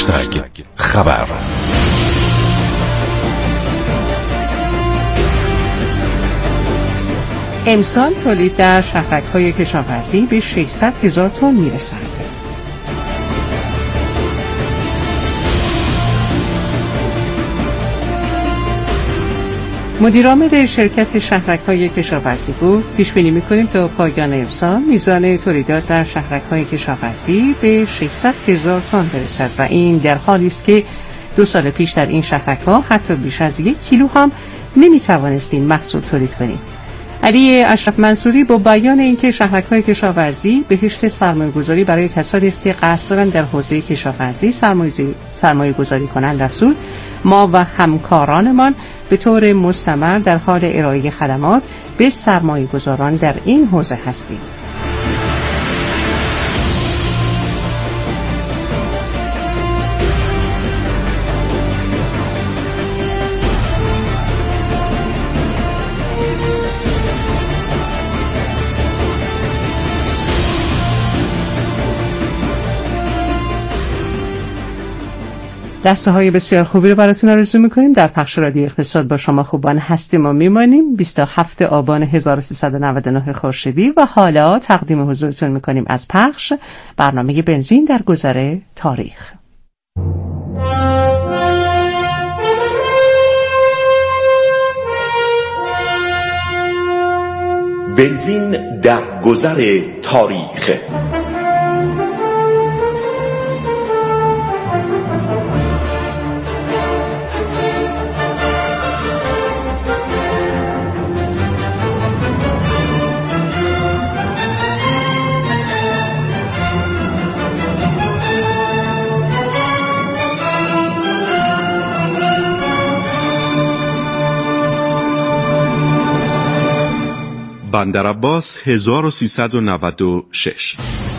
خبر. امسال تولید در شهرک‌های کشاورزی به 600,000 تن میرسد. مدیرعامل شرکت شهرک‌های کشاورزی گفت پیش بینی می‌کنیم تا پایان امسال میزان تولیدات در شهرک‌های کشاورزی به 600,000 تن برسد و این در حالی است که 2 سال پیش در این شهرک‌ها حتی بیش از 1 کیلو هم نمی‌توانستیم محصول تولید کنیم. علی اشرف منصوری با بیان اینکه شهرک‌های کشاورزی بهشت سرمایه‌گذاری برای کسانی است که قصد دارند در حوزه کشاورزی سرمایه‌گذاری کنند افزود، ما و همکارانمان به طور مستمر در حال ارائه خدمات به سرمایه‌گذاران در این حوزه هستیم. دسته‌های بسیار خوبی رو براتون آرزو می‌کنیم. در پخش رادیو اقتصاد با شما خوبان هستیم و میمانیم. 27 آبان 1399 خورشیدی و حالا تقدیم حضورتون می‌کنیم از پخش برنامه بنزین در گذر تاریخ. بنزین در گذر تاریخ. بندرعباس 1396.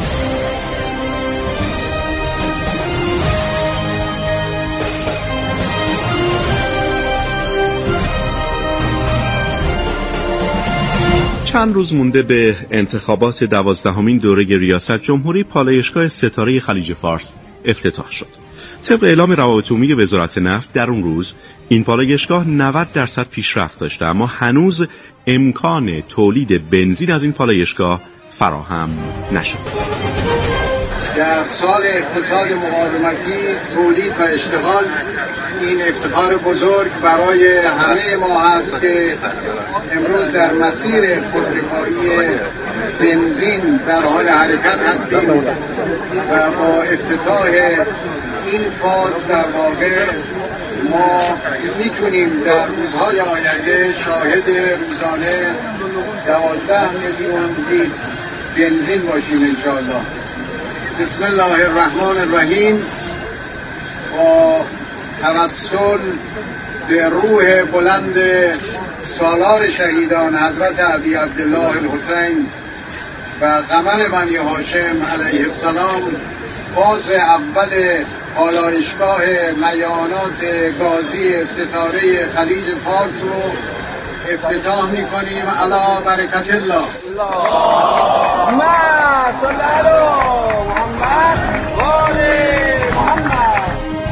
چند روز مونده به انتخابات 12مین دوره ریاست جمهوری، پالایشگاه ستاره خلیج فارس افتتاح شد. طبق اعلام روابط عمومی وزارت نفت در اون روز این پالایشگاه 90% پیشرفت داشته، اما هنوز امکان تولید بنزین از این پالایشگاه فراهم نشد. در سال اقتصاد مقاومتی تولید و اشتغال این افتخار بزرگ برای همه ما هست که امروز در مسیر خودکفایی بنزین در حال حرکت هستیم و با افتتاح این فاز در واقع ما میتونیم در روزهای آینده شاهد روزانه 12 میلیون لیتر بنزین باشیم انشاءالله. بسم الله الرحمن الرحیم. با توسل به روح بلند سالار شهیدان حضرت علی عبدالله الحسین و قمر بنی هاشم علیه السلام، فاز اول پالایشگاه میانات گازی ستاره خلیج فارس رو افتتاح میکنیم. علی برکت الله. اللهم صل علی محمد و آل محمد.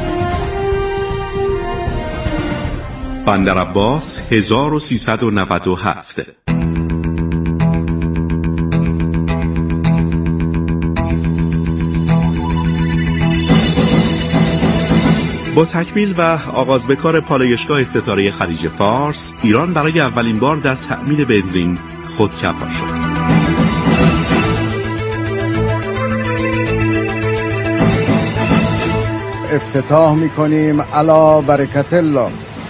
بندرعباس 1397. با تکمیل و آغاز به کار پالایشگاه ستاره خلیج فارس، ایران برای اولین بار در تأمین بنزین خودکفا شد. افتتاح میکنیم علی برکت الله.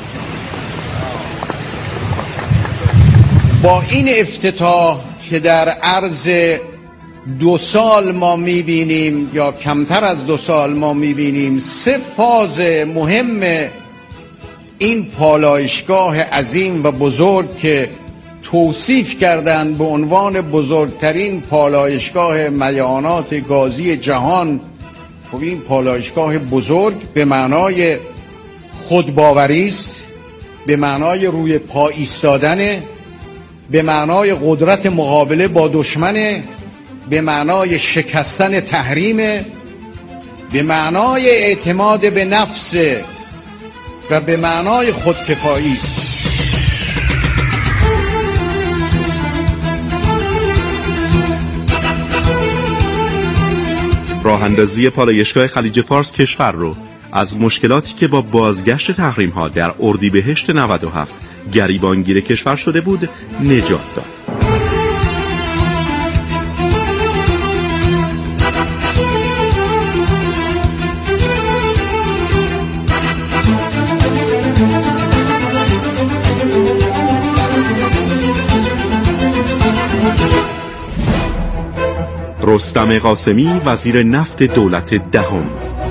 با این افتتاح که در عرض 2 سال ما میبینیم یا کمتر از 2 سال ما میبینیم 3 فاز مهم این پالایشگاه عظیم و بزرگ که توصیف کردند به عنوان بزرگترین پالایشگاه میانات گازی جهان. خب این پالایشگاه بزرگ به معنای خودباوری است، به معنای روی پا ایستادن، به معنای قدرت مقابله با دشمن، به معنای شکستن تحریم به معنای اعتماد به نفس و به معنای خودکفایی است. راه اندازی پالایشگاه خلیج فارس کشور رو از مشکلاتی که با بازگشت تحریم‌ها در اردیبهشت 97 گریبانگیر کشور شده بود نجات داد. رستم قاسمی وزیر نفت دولت دهم.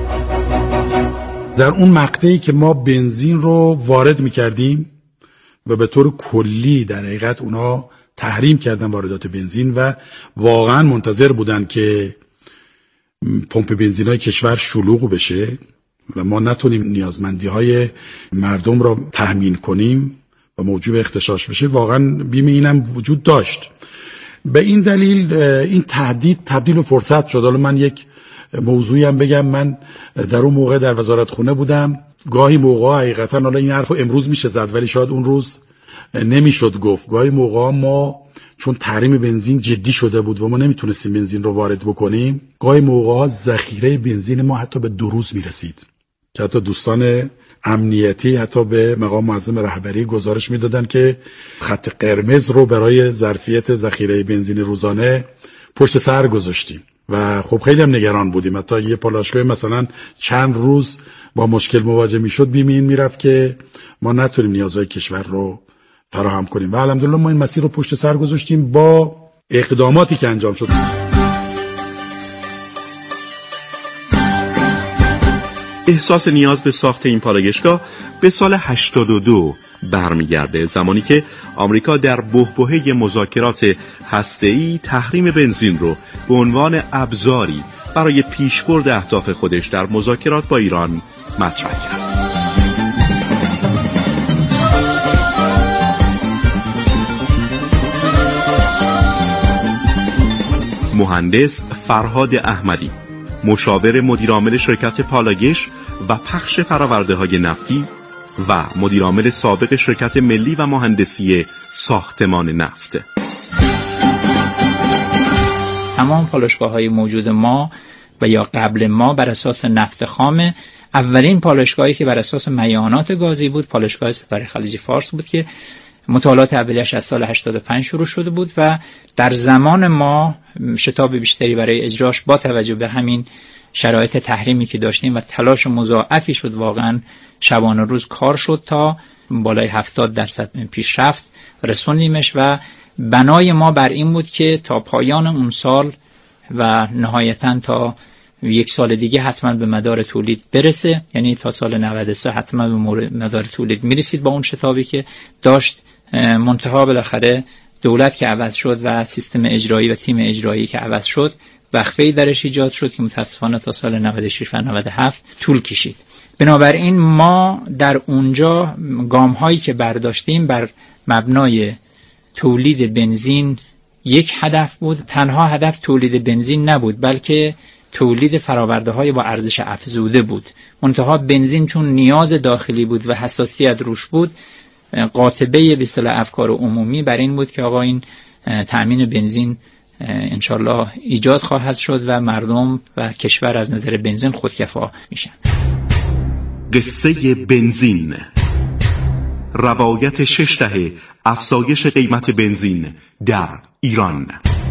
در اون مقطعی که ما بنزین رو وارد می‌کردیم و به طور کلی در حقیقت اونا تحریم کردن واردات بنزین و واقعا منتظر بودن که پمپ بنزین‌های کشور شلوغ بشه و ما نتونیم نیازمندی‌های مردم رو تامین کنیم و موجب اغتشاش بشه، واقعا بیم اینم وجود داشت. به این دلیل این تهدید تبدیل به فرصت شد. حالا من یک موضوعی هم بگم، من در اون موقع در وزارت خونه بودم، گاهی موقع حقیقتا، حالا این حرفو امروز میشه زد ولی شاید اون روز نمیشد گفت، گاهی موقع ما چون تحریم بنزین جدی شده بود و ما نمیتونستیم بنزین رو وارد بکنیم، گاهی موقع ذخیره بنزین ما حتی به 2 روز میرسید که حتی دوستان امنیتی حتی به مقام معظم رهبری گزارش میدادن که خط قرمز رو برای ظرفیت ذخیره بنزین روزانه پشت سر گذاشتیم و خب خیلی هم نگران بودیم. حتی یه پالایشگاه مثلا چند روز با مشکل مواجه میشد، بیم این میرفت که ما نتونیم نیازهای کشور رو فراهم کنیم و الحمدلله ما این مسیر رو پشت سر گذاشتیم با اقداماتی که انجام شد. احساس نیاز به ساخت این پالایشگاه به سال 82 برمیگرده، زمانی که آمریکا در بحبوحه مذاکرات هسته‌ای تحریم بنزین رو به عنوان ابزاری برای پیشبرد اهداف خودش در مذاکرات با ایران مطرح کرد. مهندس فرهاد احمدی، مشاور مدیرعامل شرکت پالاگش و پخش فرآورده‌های نفتی و مدیرعامل سابق شرکت ملی و مهندسی ساختمان نفت. تمام پالایشگاه‌های موجود ما و یا قبل ما بر اساس نفت خام، اولین پالایشگاهی که بر اساس میانات گازی بود پالایشگاه ستاره خلیج فارس بود که مطالعات اولیش از سال 85 شروع شده بود و در زمان ما شتاب بیشتری برای اجراش با توجه به همین شرایط تحریمی که داشتیم و تلاش مضاعفی شد، واقعا شبانه روز کار شد تا بالای 70% پیشرفت رسوندیمش و بنای ما بر این بود که تا پایان اون سال و نهایتاً تا 1 سال دیگه حتما به مدار تولید برسه، یعنی تا سال 93 حتما به مدار تولید میرسید با اون شتابی که داشت. منتها بالاخره دولت که عوض شد و سیستم اجرایی و تیم اجرایی که عوض شد، وقفه‌ای درش ایجاد شد که متاسفانه تا سال 96 و 97 طول کشید. بنابراین ما در اونجا گام‌هایی که برداشتیم بر مبنای تولید بنزین یک هدف بود. تنها هدف تولید بنزین نبود، بلکه تولید فرآورده‌های با ارزش افزوده بود. منتها بنزین چون نیاز داخلی بود و حساسیت روش بود، قاطبه به اصطلاح افکار عمومی بر این بود که آقا این تأمین بنزین انشالله ایجاد خواهد شد و مردم و کشور از نظر بنزین خودکفا میشن. قصه بنزین، روایت 6 دهه افزایش قیمت بنزین در ایران.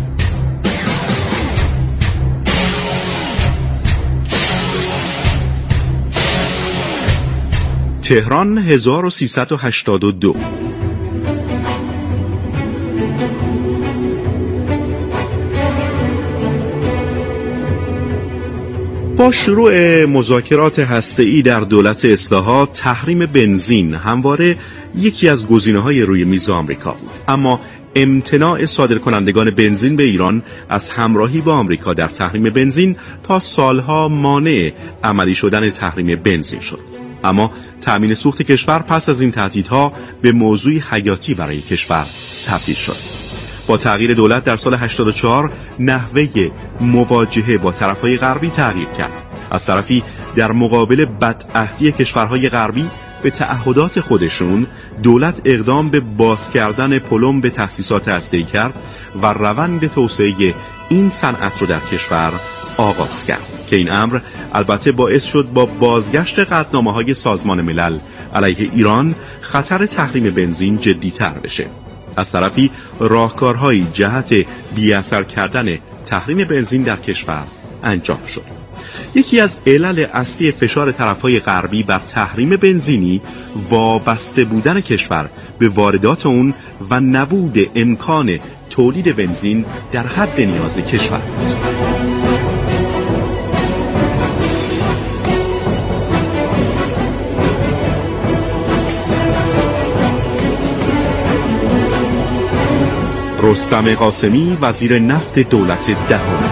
تهران 1382. با شروع مذاکرات هسته‌ای در دولت اصلاحات، تحریم بنزین همواره یکی از گزینه‌های روی میز آمریکا بود، اما امتناع صادرکنندگان بنزین به ایران از همراهی با آمریکا در تحریم بنزین تا سالها مانع عملی شدن تحریم بنزین شد. اما تأمین سوخت کشور پس از این تهدیدها به موضوعی حیاتی برای کشور تبدیل شد. با تغییر دولت در سال 84 نحوه مواجهه با طرفهای غربی تغییر کرد. از طرفی در مقابل بدعهدی کشورهای غربی به تعهدات خودشون، دولت اقدام به باز کردن پلم به تأسیسات هسته‌ای کرد و روند توسعه این صنعت رو در کشور آغاز کرد که این امر البته باعث شد با بازگشت قطعنامه‌های سازمان ملل علیه ایران خطر تحریم بنزین جدی‌تر بشه. از طرفی راهکارهایی جهت بی‌اثر کردن تحریم بنزین در کشور انجام شد. یکی از علل اصلی فشار طرفهای غربی بر تحریم بنزینی وابسته بودن کشور به واردات اون و نبود امکان تولید بنزین در حد نیاز کشور بود. رستم قاسمی، وزیر نفت دولت دهم.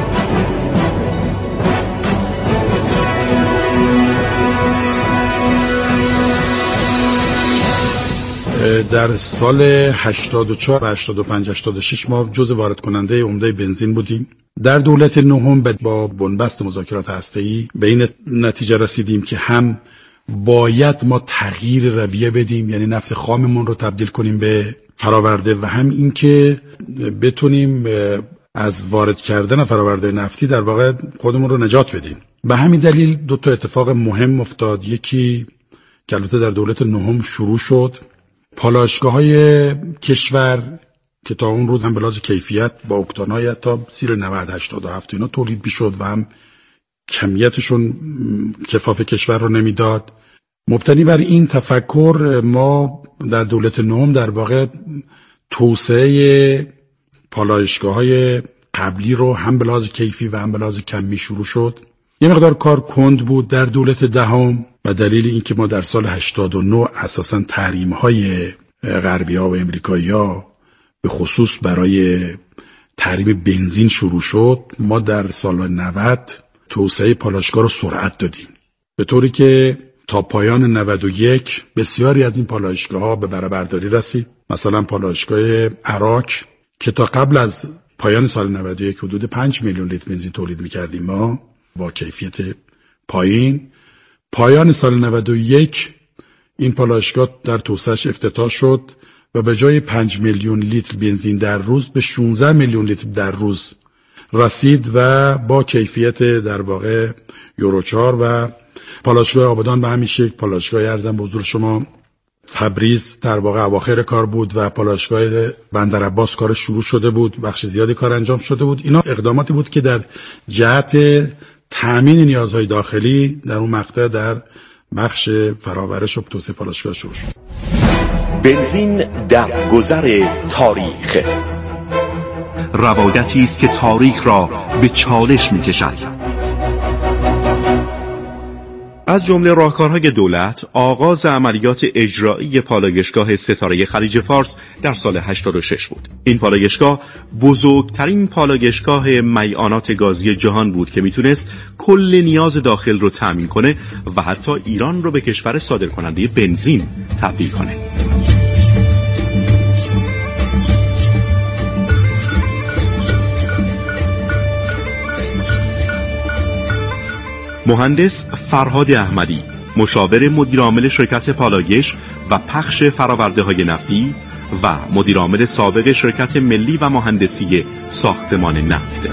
در سال 84 و 85 86 ما جزو وارد کننده عمده بنزین بودیم. در دولت نهم با بنبست مذاکرات هسته‌ای به این نتیجه رسیدیم که هم باید ما تغییر رویه بدیم، یعنی نفت خاممون رو تبدیل کنیم به فراورده، و هم این که بتونیم از وارد کردن فراورده نفتی در واقع خودمون رو نجات بدیم. به همین دلیل دو تا اتفاق مهم افتاد. یکی که البته در دولت نهم شروع شد، پالایشگاه‌های کشور که تا اون روز هم به لحاظ کیفیت با اکتان‌های تا زیر 90 87 اینا تولید می‌شد و هم کمیتشون کفاف کشور رو نمیداد. مبتنی بر این تفکر ما در دولت نهم در واقع توسعه پالایشگاه‌های قبلی رو هم به لحاظ کیفی و هم به لحاظ کمی شروع شد. یه مقدار کار کند بود در دولت دهم و دلیل این که ما در سال 89 اساساً تحریم‌های غربی‌ها و امریکایی‌ها به خصوص برای تحریم بنزین شروع شد، ما در سال 90 توسعه پالایشگاه رو سرعت دادیم، به طوری که تا پایان 91 بسیاری از این پالایشگاه‌ها به بهره‌برداری رسید. مثلا پالایشگاه عراق که تا قبل از پایان سال 91 حدود 5 میلیون لیتر بنزین تولید می‌کردیم ما با کیفیت پایان سال 91 این پالایشگاه در توسعه‌اش افتتاح شد و به جای 5 میلیون لیتر بنزین در روز به 16 میلیون لیتر در روز رسید و با کیفیت در واقع یورو 4. و پالایشگاه آبادان به همین شکل، پالایشگاه ارزم به حضور شما تبریز در واقع اواخر کار بود و پالایشگاه بندرعباس کار شروع شده بود، بخش زیادی کار انجام شده بود. اینا اقداماتی بود که در جهت تامین نیازهای داخلی در اون مقطع در بخش فراورش و توسعه پالایشگاه شروع شد. بنزین در گذر تاریخ، روایتی است که تاریخ را به چالش می‌کشد. از جمله راهکارهای دولت آغاز عملیات اجرایی پالایشگاه ستاره خلیج فارس در سال 86 بود. این پالایشگاه بزرگترین پالایشگاه میعانات گازی جهان بود که میتونست کل نیاز داخل رو تامین کنه و حتی ایران رو به کشور صادرکننده بنزین تبدیل کنه. مهندس فرهاد احمدی، مشاور مدیرعامل شرکت پالایش و پخش فرآورده‌های نفتی و مدیرعامل سابق شرکت ملی و مهندسی ساختمان نفت.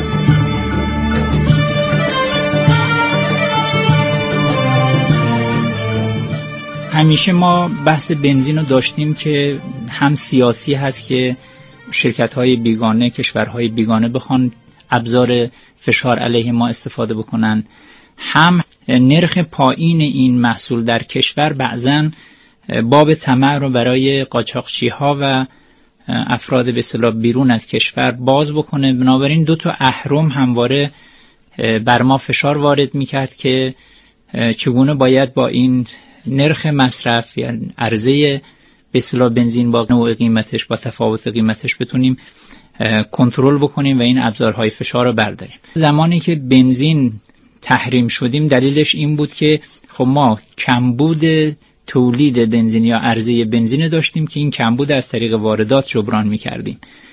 همیشه ما بحث بنزین رو داشتیم که هم سیاسی هست که شرکت‌های بیگانه، کشورهای بیگانه بخوان ابزار فشار علیه ما استفاده بکنن، هم نرخ پایین این محصول در کشور بعضن باب طمع رو برای قاچاقچی‌ها و افراد به اصطلاح بیرون از کشور باز بکنه. بنابراین دو تا اهرم همواره بر ما فشار وارد می‌کرد که چگونه باید با این نرخ مصرف یا عرضه به اصطلاح بنزین با نوع قیمتش، با تفاوت قیمتش بتونیم کنترل بکنیم و این ابزارهای فشار رو برداریم. زمانی که بنزین تحریم شدیم دلیلش این بود که خب ما کمبود تولید بنزین یا عرضه بنزین داشتیم که این کمبود از طریق واردات جبران می‌کردیم.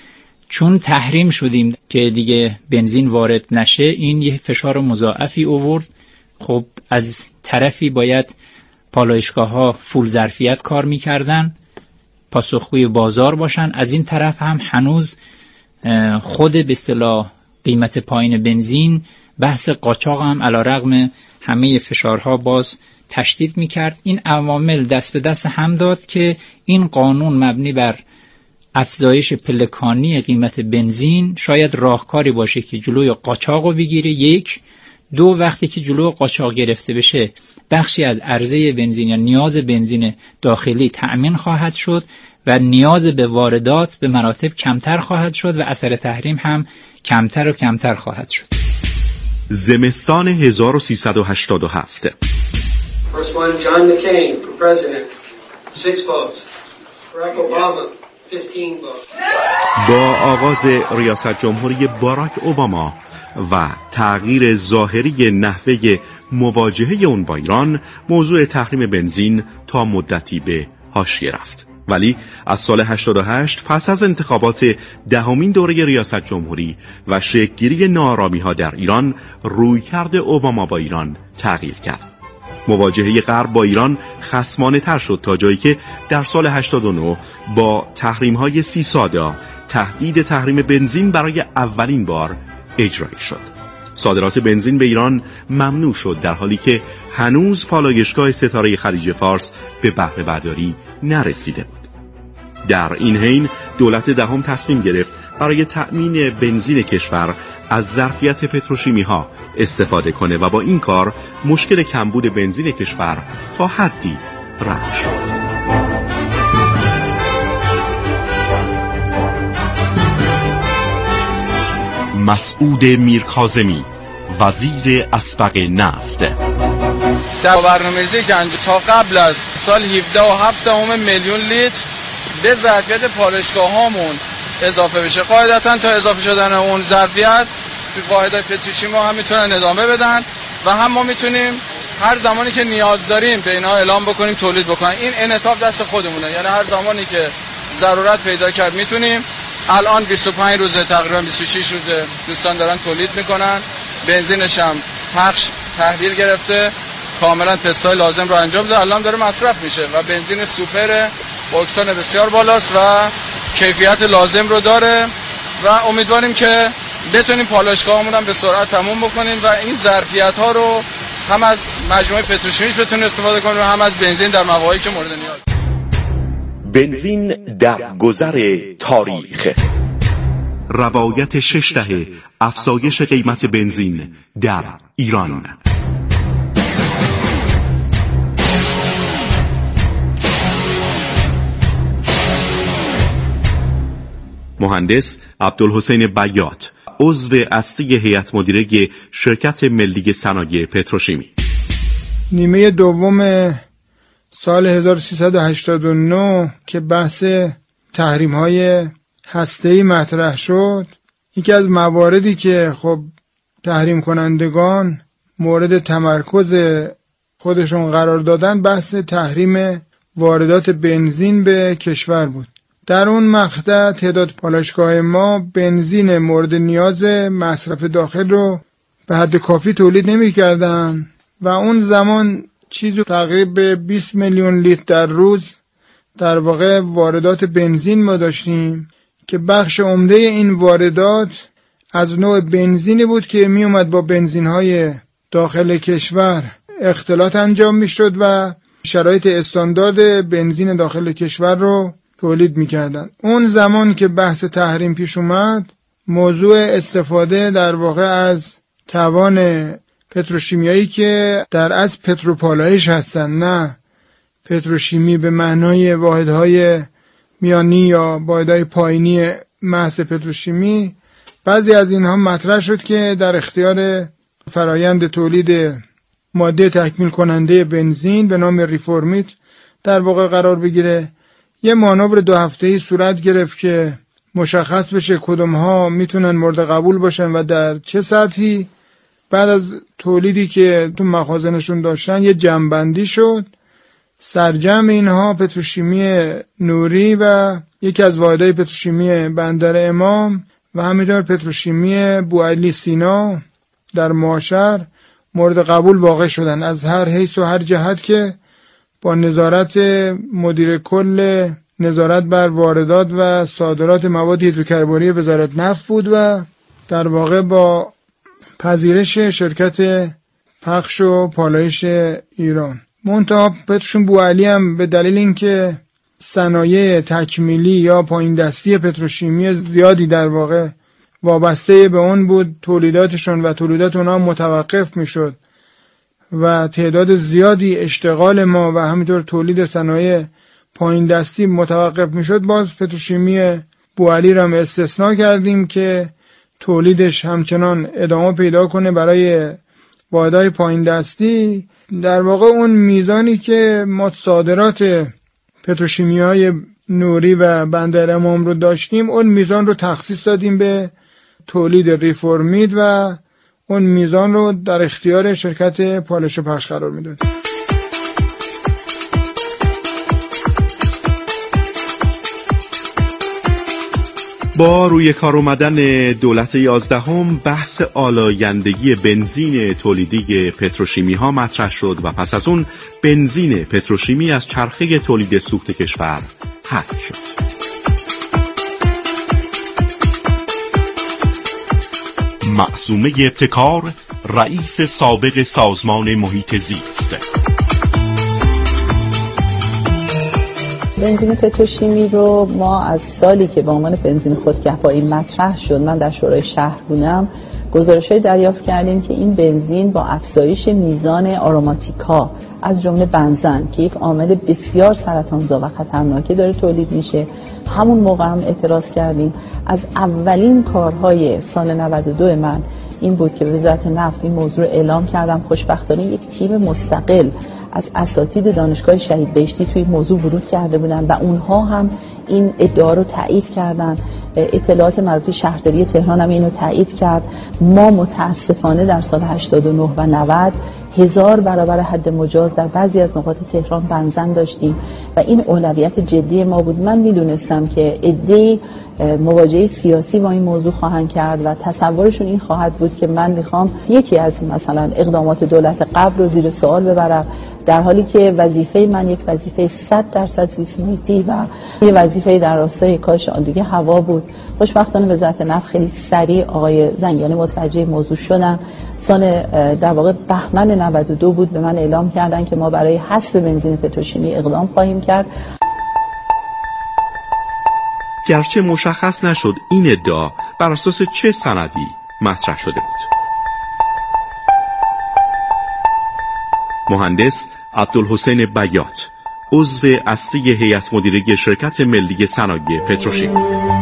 چون تحریم شدیم که دیگه بنزین وارد نشه، این یه فشار مضاعفی آورد. خب از طرفی باید پالایشگاه‌ها فول ظرفیت کار می‌کردن، پاسخگوی بازار باشن، از این طرف هم هنوز خود به اصطلاح قیمت پایین بنزین، بحث قاچاق هم علیرغم همه فشارها باز تشدید می‌کرد. این عوامل دست به دست هم داد که این قانون مبنی بر افزایش پلکانی قیمت بنزین شاید راهکاری باشه که جلوی قاچاق رو بگیره. یک، دو، وقتی که جلوی قاچاق گرفته بشه بخشی از عرضه بنزین یا نیاز بنزین داخلی تأمین خواهد شد و نیاز به واردات به مراتب کمتر خواهد شد و اثر تحریم هم کمتر و کمتر خواهد شد. زمستان 1387 First one, John McCain for president, 6 votes. Barack Obama, 15 votes. با آغاز ریاست جمهوری باراک اوباما و تغییر ظاهری نحوه مواجهه اون با ایران، موضوع تحریم بنزین تا مدتی به حاشیه رفت. ولی از سال 88 پس از انتخابات دهمین دوره ریاست جمهوری و شکل‌گیری ناآرامی‌ها در ایران، رویکرد اوباما با ایران تغییر کرد. مواجهه غرب با ایران خصمانه تر شد تا جایی که در سال 89 با تحریم‌های 30 ساده تهدید تحریم بنزین برای اولین بار اجرایی شد. صادرات بنزین به ایران ممنوع شد، در حالی که هنوز پالایشگاه ستاره خلیج فارس به بهره برداری نرسیده بود. در این حین دولت دهم تصمیم گرفت برای تأمین بنزین کشور از ظرفیت پتروشیمی‌ها استفاده کنه و با این کار مشکل کمبود بنزین کشور تا حدی رفع شد. مسعود میرکاظمی، وزیر اسبق نفت: در برنامه‌ریزی که تا قبل از سال 17.7 میلیون لیتر به ظرفیت پالایشگاه‌هامون اضافه بشه. قاعدتاً تا اضافه شدن اون ظرفیت واحدهای پتروشیمی هم میتونن ادامه بدن و هم ما میتونیم هر زمانی که نیاز داریم به اینا اعلام بکنیم تولید بکنن. این انعطاف دست خودمونه، یعنی هر زمانی که ضرورت پیدا کرد میتونیم. الان 25 روزه، تقریبا 26 روزه دوستان دارن تولید میکنن. بنزینش هم پخش تحویل گرفته، کاملا تستای لازم رو انجام داده، الان داره مصرف میشه و بنزین سوپر با اکتان بسیار بالاست و کیفیت لازم رو داره و امیدواریم که بتونیم پالایشگاهمون هم به سرعت تموم بکنیم و این ظرفیت ها رو هم از مجموعه پتروشیمیش بتونیم استفاده کنیم و هم از بنزین در مواقعی که مورد نیاز. بنزین در گذر تاریخ. روایت 6 دهه افزایش قیمت بنزین در ایران. مهندس عبدالحسین بیات، عضو اصلی هیئت مدیره شرکت ملی صنایع پتروشیمی: نیمه دوم سال 1389 که بحث تحریم‌های هسته‌ای مطرح شد، یکی از مواردی که خب تحریم کنندگان مورد تمرکز خودشون قرار دادن بحث تحریم واردات بنزین به کشور بود. در اون مقطع تعداد پالایشگاه ما بنزین مورد نیاز مصرف داخل رو به حد کافی تولید نمی‌کردن و اون زمان چیزی تقریبا 20 میلیون لیتر در روز در واقع واردات بنزین ما داشتیم که بخش عمده این واردات از نوع بنزینی بود که می اومد با بنزین‌های داخل کشور اختلاط انجام می‌شد و شرایط استاندارد بنزین داخل کشور رو تولید می‌کردن. اون زمان که بحث تحریم پیش اومد، موضوع استفاده در واقع از توان پتروشیمیایی که در اصل پتروپالایش هستن، نه پتروشیمی به معنای واحدهای میانی یا واحدهای پایینی محض پتروشیمی، بعضی از اینها مطرح شد که در اختیار فرایند تولید ماده تکمیل کننده بنزین به نام ریفورمیت در واقع قرار بگیره. یه مانور 2 هفته‌ای صورت گرفت که مشخص بشه کدومها میتونن مورد قبول باشن و در چه سطحی. بعد از تولیدی که تو مخازنشون داشتن یه جمع‌بندی شد سرجم اینها پتروشیمی نوری و یکی از واحدهای پتروشیمی بندر امام و همینطور پتروشیمی بوعلی سینا در معاشر مورد قبول واقع شدن از هر حیث و هر جهت که با نظارت مدیر کل نظارت بر واردات و صادرات مواد هیدروکربنی وزارت نفت بود و در واقع با پذیرش شرکت پخش و پالایش ایران. منتها پتروشیم بوعلی هم به دلیل اینکه صنایع تکمیلی یا پایین دستی پتروشیمی زیادی در واقع وابسته به اون بود، تولیداتشون و تولیدات اونها متوقف میشد و تعداد زیادی اشتغال ما و همینطور تولید صنایع پایین دستی متوقف میشد، باز پتروشیمی بوعلی را استثناء کردیم که تولیدش همچنان ادامه پیدا کنه برای واحدهای پایین دستی. در واقع اون میزانی که ما صادرات پتروشیمی های نوری و بندر امام رو داشتیم، اون میزان رو تخصیص دادیم به تولید ریفورمید و اون میزان رو در اختیار شرکت پالایش و پخش قرار میدادیم. با روی کار اومدن دولت 11 بحث آلایندگی بنزین تولیدی پتروشیمی ها مطرح شد و پس از اون بنزین پتروشیمی از چرخه تولید سوخت کشور حذف شد. معصومه ابتکار، رئیس سابق سازمان محیط زیست. بنزین پتروشیمی رو ما از سالی که به عنوان بنزین خودکفایی مطرح شد، من در شورای شهر بودم، گزارش‌های دریافت کردیم که این بنزین با افزایش میزان آروماتیکا از جمله بنزن که یک عامل بسیار سرطانزا و خطرناکی داره تولید میشه. همون موقع هم اعتراض کردیم. از اولین کارهای سال 92 من این بود که وزارت نفت این موضوع رو اعلام کردم. خوشبختانه یک تیم مستقل از اساتید دانشگاه شهید بهشتی توی موضوع ورود کرده بودن و اونها هم این ادعا رو تایید کردن. اطلاعات مربوط شهرداری تهران هم اینو تایید کرد. ما متاسفانه در سال 89 و 90 1000 برابر حد مجاز در بعضی از نقاط تهران بنزن داشتیم و این اولویت جدی ما بود. من میدونستم که عده‌ای مواجهه سیاسی با این موضوع خواهند کرد و تصورشون این خواهد بود که من میخوام یکی از مثلا اقدامات دولت قبل رو زیر سوال ببرم، در حالی که وظیفه من یک وظیفه 100% زیست محیطی و یه وظیفه در راستای کاهش آلودگی هوا بود. خوشبختانه وزارت نفت خیلی سریع آقای زنگیانی متوجه موضوع شدن. سال در واقع بهمن 92 بود به من اعلام کردن که ما برای حذف بنزین پتروشیمی اقدام خواهیم کرد. گرچه مشخص نشد این ادعا بر اساس چه سندی مطرح شده بود. مهندس عبدالحسین بیات، عضو اصلی هیئت مدیره شرکت ملی صنایع پتروشیمی.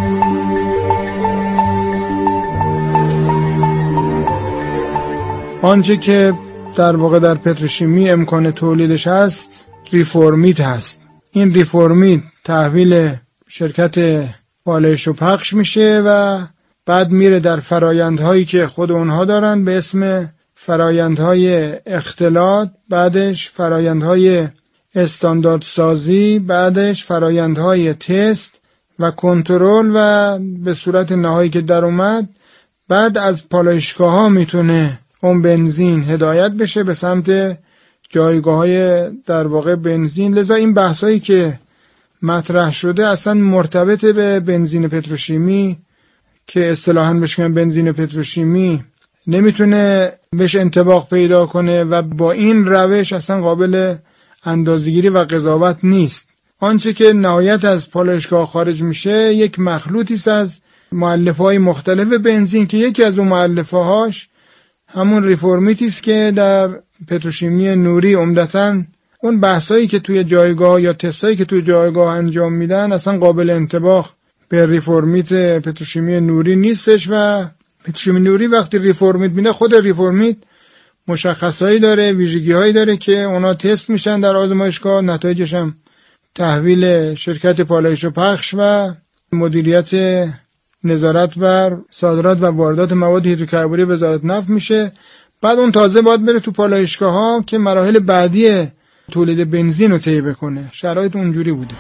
آنچه که در واقع در پتروشیمی امکان تولیدش هست ریفورمید هست. این ریفورمید تحویل شرکت پالایش و پخش میشه و بعد میره در فرایندهایی که خود اونها دارن به اسم فرایندهای اختلاط، بعدش فرایندهای استانداردسازی، بعدش فرایندهای تست و کنترل و به صورت نهایی که در اومد بعد از پالایشگاه ها میتونه اون بنزین هدایت بشه به سمت جایگاه های در واقع بنزین. لذا این بحثایی که مطرح شده اصلا مرتبط به بنزین پتروشیمی که اصطلاحاً بهش میگن بنزین پتروشیمی نمیتونه بهش انطباق پیدا کنه و با این روش اصلا قابل اندازه‌گیری و قضاوت نیست. آنچه که نهایت از پالایشگاه خارج میشه یک مخلوطی است از مؤلفه‌های مختلف بنزین که یکی از اون مؤلفه‌هاش همون ریفورمیتی است که در پتروشیمی نوری عمدتاً اون بحثایی که توی جایگاه یا تستایی که توی جایگاه انجام میدن اصلا قابل انطباق به ریفورمیت پتروشیمی نوری نیستش و پتروشیمی نوری وقتی ریفورمیت میده خود ریفورمیت مشخصایی داره، ویژگی‌هایی داره که اونا تست میشن در آزمایشگاه، نتایجش هم تحویل شرکت پالایش و پخش و مدیریت نظارت بر صادرات و واردات مواد هیدروکربنی وزارت نفت میشه. بعد اون تازه باید بره تو پالایشگاه ها که مراحل بعدی تولید بنزین رو طی بکنه. شرایط اونجوری بوده.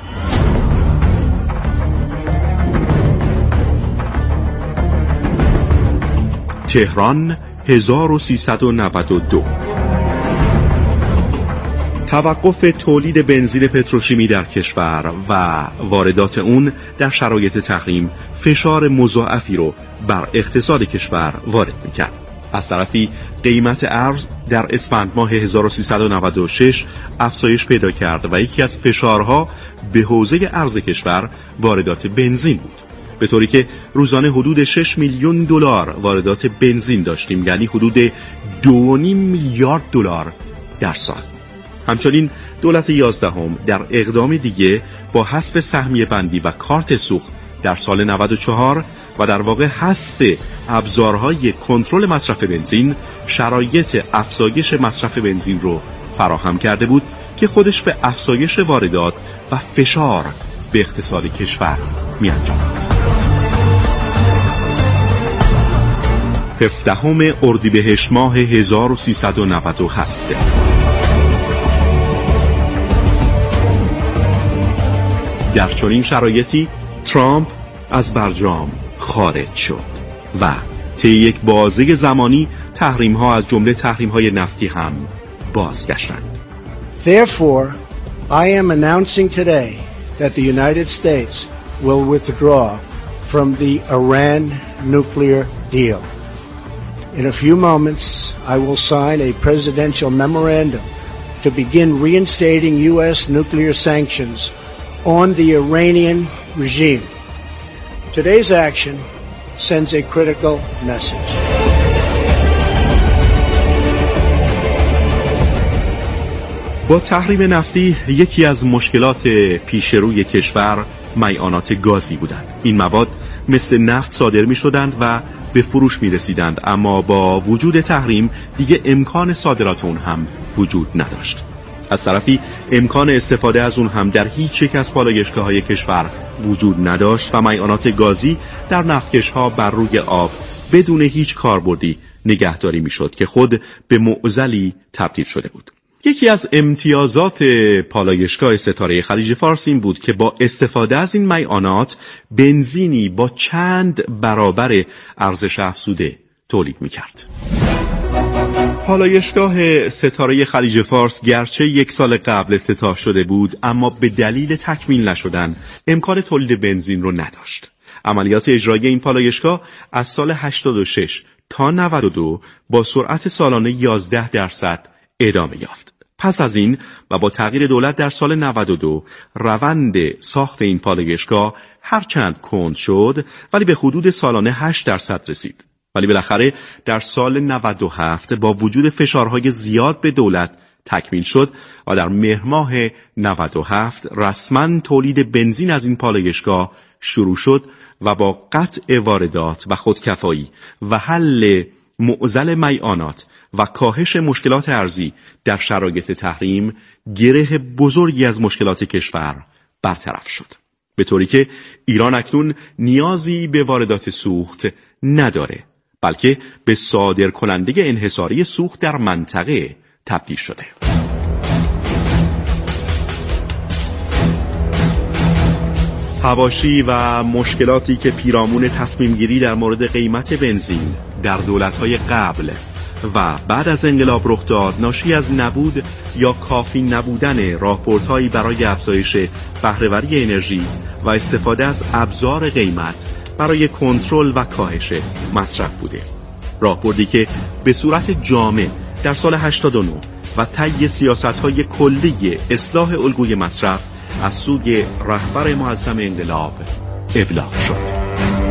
تهران 1392. توقف تولید بنزین پتروشیمی در کشور و واردات اون در شرایط تحریم فشار مضاعفی رو بر اقتصاد کشور وارد می‌کرد. از طرفی قیمت ارز در اسفند ماه 1396 افزایش پیدا کرد و یکی از فشارها به حوزه ارز کشور واردات بنزین بود، به طوری که روزانه حدود 6 میلیون دلار واردات بنزین داشتیم، یعنی حدود 2.5 میلیارد دلار در سال. همچنین دولت 11 در اقدام دیگه با حذف سهمیه بندی و کارت سوخت در سال 94 و در واقع حذف ابزارهای کنترل مصرف بنزین شرایط افزایش مصرف بنزین رو فراهم کرده بود که خودش به افزایش واردات و فشار به اقتصاد کشور می‌انجامید. 17 اردیبهشت ماه 1397 در چنین شرایطی ترامپ از برجام خارج شد و طی یک بازه زمانی تحریم‌ها از جمله تحریم‌های نفتی هم بازگشتند. Therefore, I am announcing today that the United States will withdraw from the Iran nuclear deal. In a few moments, I will sign a presidential memorandum to begin reinstating U.S. nuclear sanctions on the Iranian regime. Today's action sends a critical message. با تحریم نفتی یکی از مشکلات پیشروی کشور میعانات گازی بودند. این مواد مثل نفت صادر می شدند و به فروش می رسیدند، اما با وجود تحریم دیگه امکان صادرات اون هم وجود نداشت. از طرفی امکان استفاده از اون هم در هیچ یک از پالایشگاه‌های کشور وجود نداشت و میعانات گازی در نفتکش‌ها بر روی آب بدون هیچ کاربردی نگهداری میشد که خود به معضلی تبدیل شده بود. یکی از امتیازات پالایشگاه ستاره خلیج فارس این بود که با استفاده از این میعانات بنزینی با چند برابر ارزش افزوده تولید می‌کرد. پالایشگاه ستاره خلیج فارس گرچه 1 سال قبل افتتاح شده بود، اما به دلیل تکمیل نشدن امکان تولید بنزین رو نداشت. عملیات اجرایی این پالایشگاه از سال 86 تا 92 با سرعت سالانه 11% ادامه یافت. پس از این و با تغییر دولت در سال 92 روند ساخت این پالایشگاه هرچند کند شد ولی به حدود سالانه 8% رسید. ولی بالاخره در سال 97 با وجود فشارهای زیاد به دولت تکمیل شد و در مهر ماه 97 رسما تولید بنزین از این پالایشگاه شروع شد و با قطع واردات و خودکفایی و حل معضل میعانات و کاهش مشکلات ارزی در شرایط تحریم گره بزرگی از مشکلات کشور برطرف شد، به طوری که ایران اکنون نیازی به واردات سوخت نداره، بلکه به صادر کننده انحصاری سوخت در منطقه تبدیل شده. حواشی و مشکلاتی که پیرامون تصمیم گیری در مورد قیمت بنزین در دولت‌های قبل و بعد از انقلاب رخ داد ناشی از نبود یا کافی نبودن راهبردهایی برای افزایش بهره‌وری انرژی و استفاده از ابزار قیمت برای کنترل و کاهش مصرف بوده. راهبردی که به صورت جامع در سال 89 و طی سیاست‌های کلی اصلاح الگوی مصرف از سوی رهبر معظم انقلاب ابلاغ شد.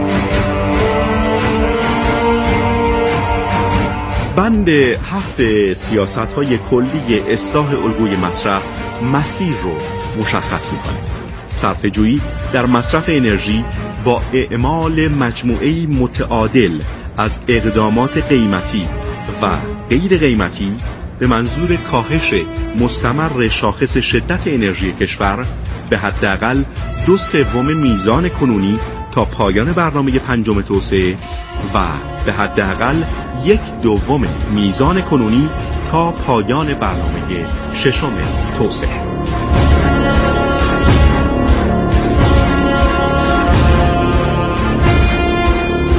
بند 7 سیاست‌های کلی اصلاح الگوی مصرف مسیر رو مشخص می‌کنه. صرفه‌جویی در مصرف انرژی با اعمال مجموعه‌ای متعادل از اقدامات قیمتی و غیر قیمتی به منظور کاهش مستمر شاخص شدت انرژی کشور به حداقل 2/3 میزان کنونی تا پایان برنامه 5 توسعه و به حداقل 1/2 میزان کنونی تا پایان برنامه 6 توسعه.